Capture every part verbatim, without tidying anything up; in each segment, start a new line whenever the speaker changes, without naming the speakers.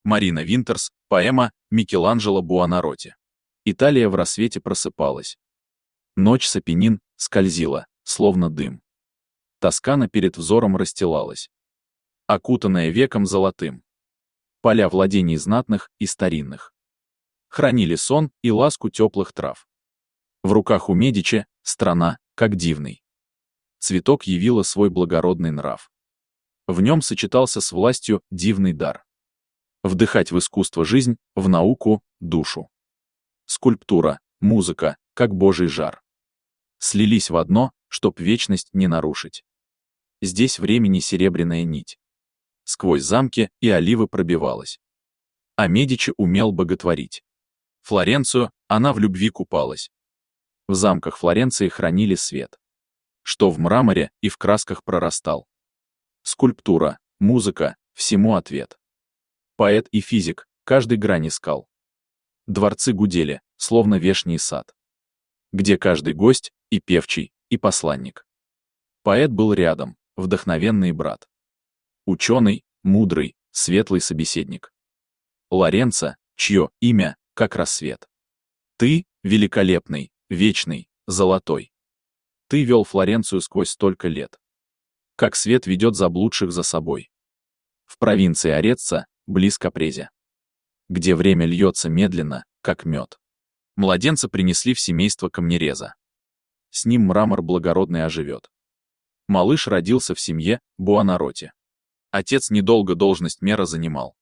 Марина Винтерс, поэма Микеланджело Буонаротти. Италия в рассвете просыпалась. Ночь с Апеннин скользила, словно дым. Тоскана перед взором расстилалась, окутанная веком золотым. Поля владений знатных и старинных хранили сон и ласку теплых трав. В руках у Медичи страна, как дивный цветок, явила свой благородный нрав. В нем сочетался с властью дивный дар. Вдыхать в искусство жизнь, в науку — душу. Скульптура, музыка, как божий жар. Слились в одно, чтоб вечность не нарушить. Здесь времени серебряная нить сквозь замки и оливы пробивалась. А Медичи умел боготворить Флоренцию, она в любви купалась. В замках Флоренции хранили свет, что в мраморе и в красках прорастал. Скульптура, музыка, всему ответ. Поэт и физик, каждый грань искал. Дворцы гудели, словно вешний сад, где каждый гость и певчий, и посланник. Поэт был рядом, вдохновенный брат. Ученый, мудрый, светлый собеседник. Лоренцо, чье имя, как рассвет. Ты, великолепный, вечный, золотой. Ты вел Флоренцию сквозь столько лет, как свет ведет заблудших за собой. В провинции Ареццо, близ Капрезе, где время льется медленно, как мед. Младенца принесли в семейство камнереза. С ним мрамор благородный оживет. Малыш родился в семье Буонаротти. Отец недолго должность мэра занимал,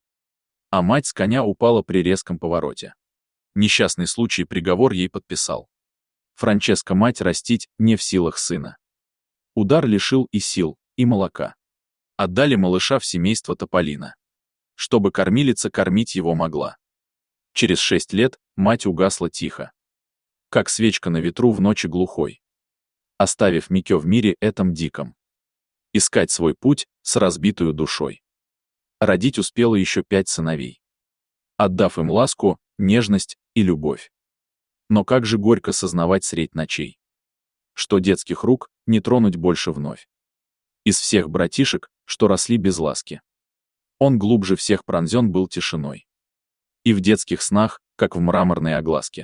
а мать с коня упала при резком повороте. Несчастный случай приговор ей подписал. Франческа мать растить не в силах сына. Удар лишил и сил, и молока. Отдали малыша в семейство Тополино, чтобы кормилица кормить его могла. Через шесть лет мать угасла тихо, как свечка на ветру в ночи глухой, оставив Микё в мире этом диком. Искать свой путь с разбитую душой. Родить успела еще пять сыновей, отдав им ласку, нежность и любовь. Но как же горько сознавать средь ночей, что детских рук не тронуть больше вновь. Из всех братишек, что росли без ласки, он глубже всех пронзен был тишиной. И в детских снах, как в мраморной огласке,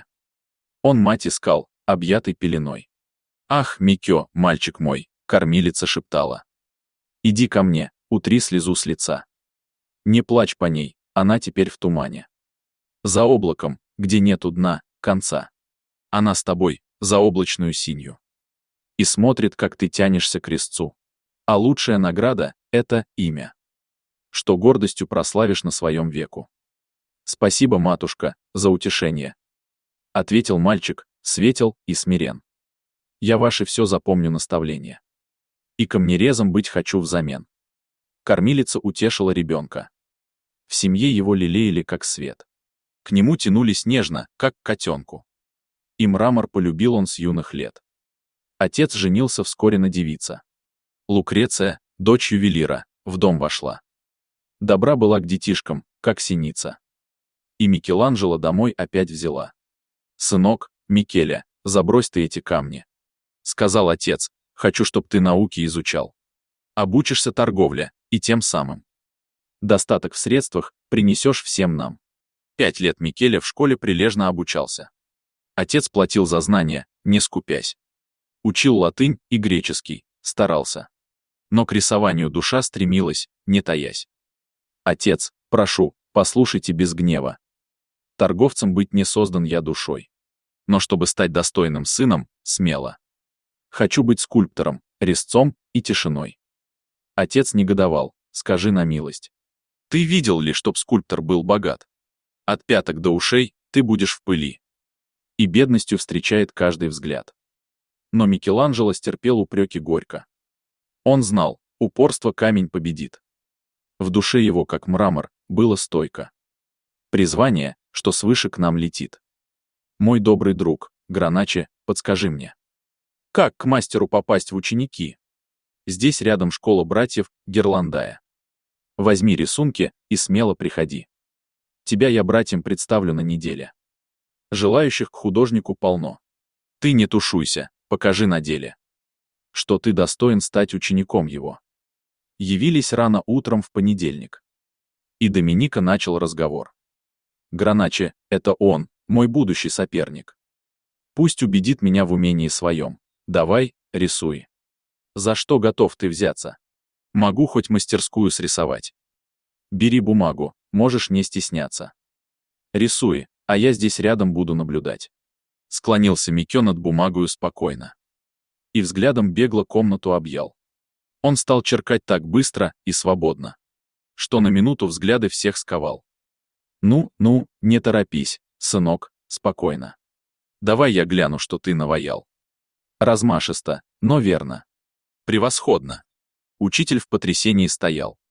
он мать искал, объятый пеленой. «Ах, Микё, мальчик мой», — кормилица шептала, «иди ко мне, утри слезу с лица. Не плачь по ней, она теперь в тумане. За облаком, где нету дна, конца. Она с тобой, за облачную синью. И смотрит, как ты тянешься к крестцу. А лучшая награда — это имя, что гордостью прославишь на своем веку. Спасибо, матушка, за утешение», — ответил мальчик, светел и смирен. «Я ваше все запомню наставление. И камнерезом быть хочу взамен». Кормилица утешила ребенка. В семье его лелеяли как свет. К нему тянулись нежно, как к котенку. И мрамор полюбил он с юных лет. Отец женился вскоре на девице. Лукреция, дочь ювелира, в дом вошла. Добра была к детишкам, как синица. И Микеланджело домой опять взяла. «Сынок, Микеле, забрось ты эти камни», — сказал отец, «хочу, чтоб ты науки изучал. Обучишься торговле, и тем самым достаток в средствах принесешь всем нам». Пять лет Микеле в школе прилежно обучался. Отец платил за знания, не скупясь. Учил латынь и греческий, старался. Но к рисованию душа стремилась, не таясь. «Отец, прошу, послушайте без гнева. Торговцем быть не создан я душой. Но чтобы стать достойным сыном, смело. Хочу быть скульптором, резцом и тишиной». Отец негодовал, скажи на милость. «Ты видел ли, чтоб скульптор был богат? От пяток до ушей ты будешь в пыли». И бедностью встречает каждый взгляд. Но Микеланджело стерпел упреки горько. Он знал, упорство камень победит. В душе его, как мрамор, было стойко. Призвание, что свыше к нам летит. «Мой добрый друг, Граначе, подскажи мне, как к мастеру попасть в ученики? Здесь рядом школа братьев Герландая. Возьми рисунки и смело приходи. Тебя я братьям представлю на неделе. Желающих к художнику полно. Ты не тушуйся, покажи на деле, что ты достоин стать учеником его». Явились рано утром в понедельник. И Доминика начал разговор. Граначе — это он, мой будущий соперник. Пусть убедит меня в умении своем. Давай, рисуй. За что готов ты взяться? Могу хоть мастерскую срисовать. Бери бумагу, можешь не стесняться. Рисуй, а я здесь рядом буду наблюдать. Склонился Микё над бумагою спокойно. И взглядом бегло комнату объял. Он стал черкать так быстро и свободно, что на минуту взгляды всех сковал. Ну, ну, не торопись, сынок, спокойно. Давай я гляну, что ты наваял. Размашисто, но верно. Превосходно. Учитель в потрясении стоял.